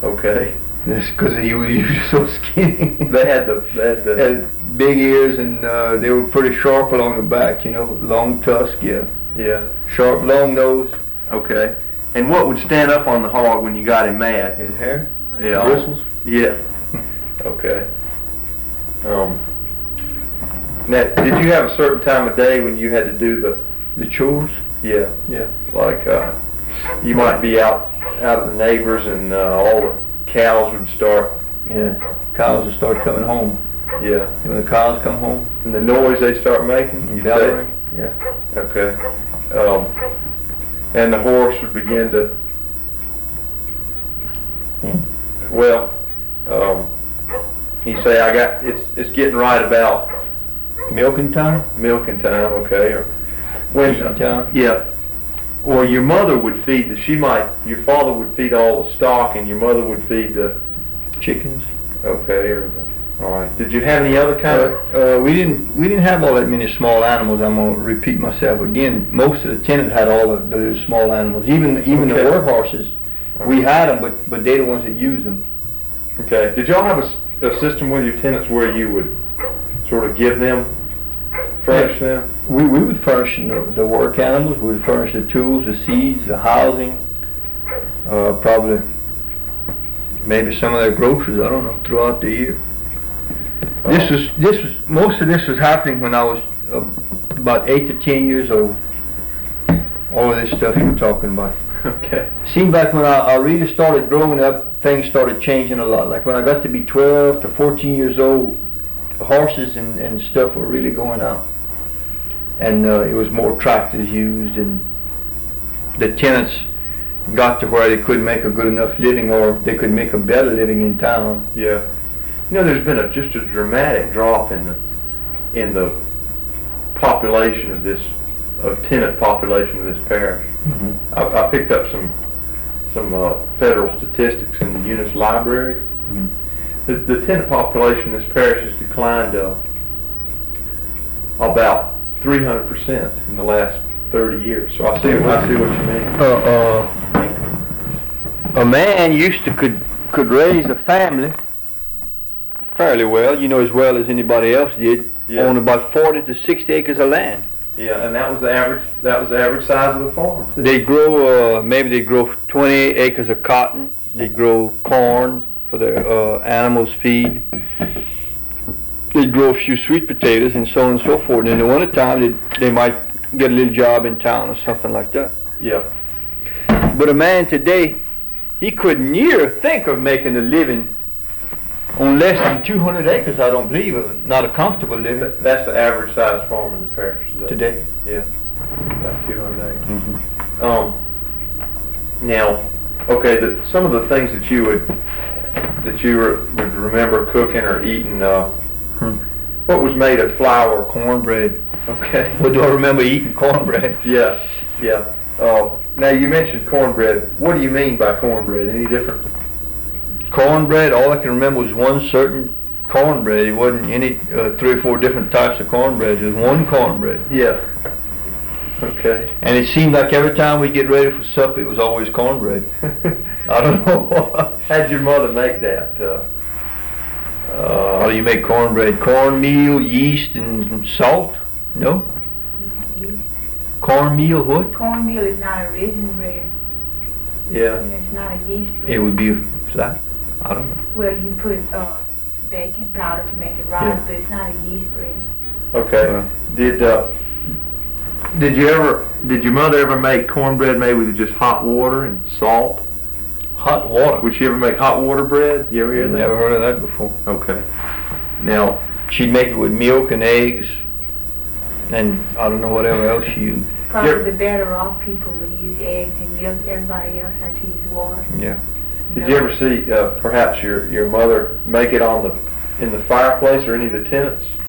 Okay. That's because he was usually so skinny. They had the Had big ears, and they were pretty sharp along the back, long tusk, yeah. yeah. Sharp, long nose. Okay. And what would stand up on the hog when you got him mad? His hair? Yeah. Bristles? Yeah. Okay. Now, did you have a certain time of day when you had to do The chores? yeah, Yeah. like you might be out at the neighbors and all the cows would start, Yeah. Cows will start coming home. yeah, And when the cows come home, and the noise they start making, you say? bellowing. Yeah. Okay. And the horse would begin to, well, you say it's getting right about Milking time? milking time, okay, or when, Feeding time? yeah, or your mother would feed your father would feed all the stock and your mother would feed the, Chickens? okay, all right. Did you have any other kind of, We didn't have all that many small animals. I'm gonna repeat myself again. Most of the tenants had all of the small animals, even the Okay. work horses. We had them, but they're the ones that use them. okay, did y'all have a system with your tenants where you would sort of give them, furnish them? We would furnish the work animals. We would furnish the tools, the seeds, the housing, probably maybe some of their groceries. I don't know, throughout the year. Most of this was happening when I was about 8 to 10 years old. All of this stuff you're talking about. Okay. Seemed like when I really started growing up, things started changing a lot. Like when I got to be 12 to 14 years old, horses and stuff were really going out. And it was more tractors used, and the tenants got to where they couldn't make a good enough living, or they could make a better living in town. Yeah. There's been just a dramatic drop in the population of tenant population of this parish. Mm-hmm. I picked up some federal statistics in the Eunice Library. Mm-hmm. The tenant population of this parish has declined about 300% in the last 30 years. So I see what you mean. A man used to could raise a family fairly well, as well as anybody else did, Yeah. on about 40 to 60 acres of land. Yeah, and that was the average size of the farm. They grow, maybe they grow 20 acres of cotton. They grow corn for their animals' feed. They grow a few sweet potatoes and so on and so forth. And in the wintertime, they might get a little job in town or something like that. Yeah. But a man today, he couldn't near think of making a living on less than 200 acres, I don't believe. Not a comfortable living. That's the average size farm in the parish Today. Yeah, about 200 acres. Mm-hmm. Now, okay, some of the things that you would remember cooking or eating. What was made of flour? Cornbread. Okay. What do I remember eating? Cornbread. Yeah, yeah. Now you mentioned cornbread. What do you mean by cornbread? Any different? Cornbread, all I can remember was one certain cornbread. It wasn't any 3 or 4 different types of cornbread. It was one cornbread. Yeah. Okay. And it seemed like every time we get ready for supper, it was always cornbread. I don't know. How'd your mother make that? How do you make cornbread? Cornmeal, yeast, and salt? No? Cornmeal, what? Cornmeal is not a raisin bread. Yeah. It's not a yeast bread. It would be flat. I don't know. Well, you put baking powder to make it rise, Yeah. but it's not a yeast bread. Okay. Did your mother ever make cornbread made with just hot water and salt? Hot water? Would she ever make hot water bread? You ever hear that? Never heard of that before. Okay. Now, She'd make it with milk and eggs, and I don't know whatever else she used. Probably the better off people would use eggs and milk. Everybody else had to use water. Yeah. did you ever see perhaps your mother make it in the fireplace or any of the tenants?